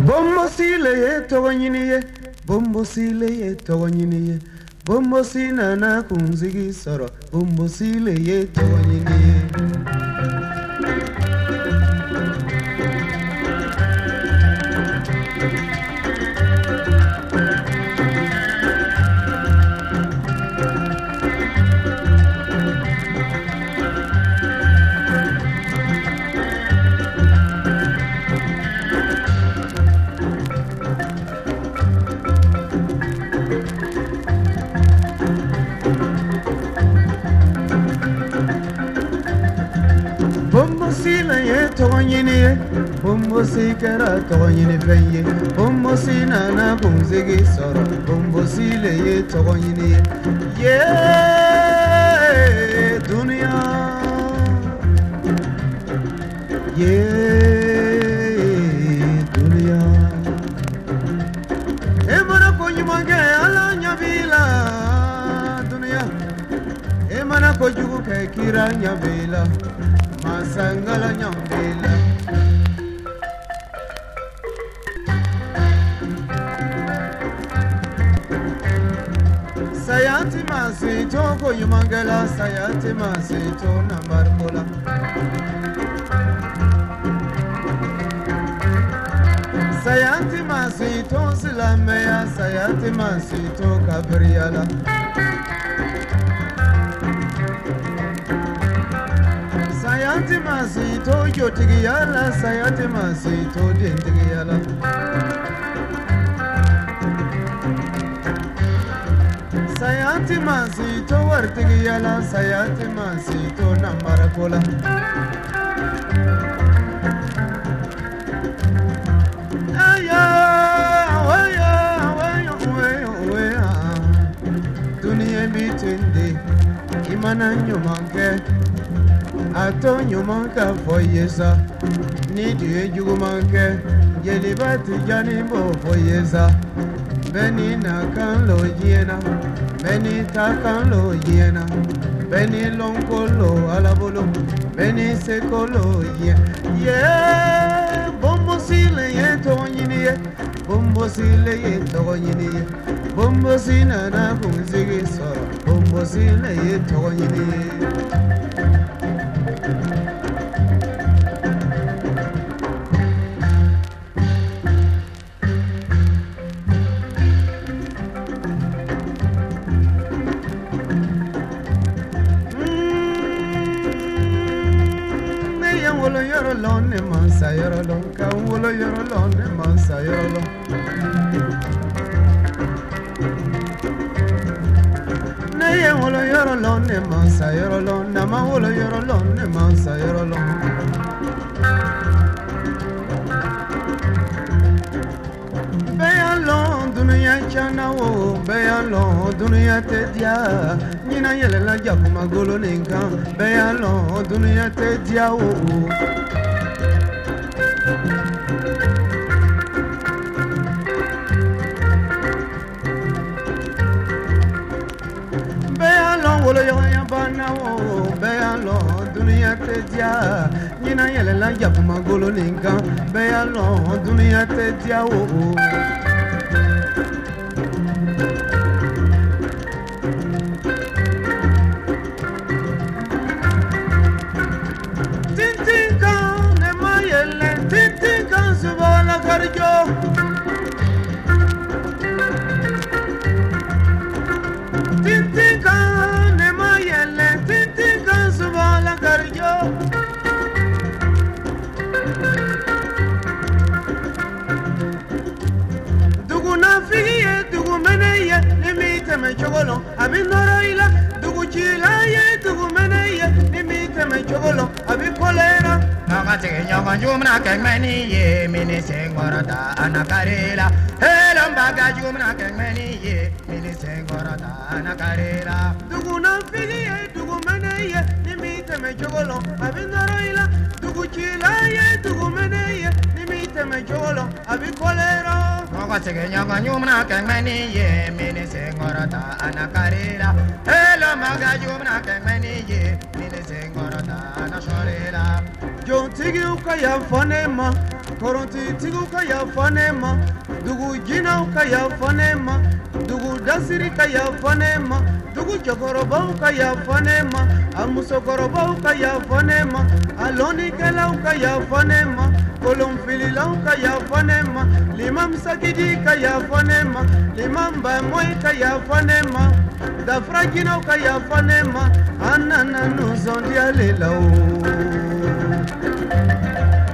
Bombo sile ye togonyini ye, bombo sile ye togonyini ye, bombo sina na kunzigi soro, bombo sile ye togonyini ye. Bombo sila ye togonyini ye, bombo sikera togonyini fenye, bombo sina na kunzigi soro, bombo sile ye togonyini ye. Ye dunia, ye dunia. Emana konyimange ala nyabila dunia, emana kojugu ke kira nyabila. Masangala nyambela Sayati masito ko yumangala sayati masito nambarkola Sayati masito silamea sayati masito kabriala Sayati masito yotigiyala sayati masito dentigiyala Sayati masito wartigiyala sayati masito namarakola Aya waya waya waya Dunia bitende imana nyumanke Atonyo manka foyesa ni die jugumanke jelibati janimbo foyesa beni na kan lo yena beni ta kan lo yena beni lonkolo alabolo beni sekolo ye bombo sile ye tonyini ye bombo sile ye tonyini ye bombo sina na kunzigi soro bombo sile ye tonyini ye Wolo yoro lon ne mansa yoro lon ka wolo yoro lon ne mansa yoro lon Ne ye wolo yoro lon ne mansa yoro lon na ma wolo yoro lon ne mansa yoro lon Beyalon dunia chana wo beyalon dunia te dia Nina yele la jakuma golo ninka beyalon dunia te dia wo Beyalon wolo ya bana wo beyalon dunia te dia Nina yele la jakuma golo ninka beyalon dunia te dia wo Chogolo, abi noroila, dugu chila ye, dugu mene ye, nimite me chogolo, abi kolera. Naga tege nyongo jumna kengmeni ye, mini sengorata anakarela. Hello mbaga jumna kengmeni ye, mini sengorata anakarela. Dugu na figi ye, dugu mene ye, nimite me chogolo, abi noroila, dugu chila ye, dugu mene ye, nimite me chogolo, abi kolera. Naga tege nyongo jumna kengmeni ye, mini sengorata anakarela. Hello mbaga jumna kengmeni ye, mini sengorata anakarela. Jon tigi uka ya fonema, koronti tigi uka ya fonema, dugu jina uka ya fonema, dugu dasiri ka ya fonema, dugu chokoroba uka ya fonema, amusokoroba uka ya fonema, aloni kela uka ya fonema, kolomfilila uka ya fonema, limam sakidi ka ya fonema, limam bamoi ka ya fonema, dafragina uka ya fonema, anana nuzondi alela o.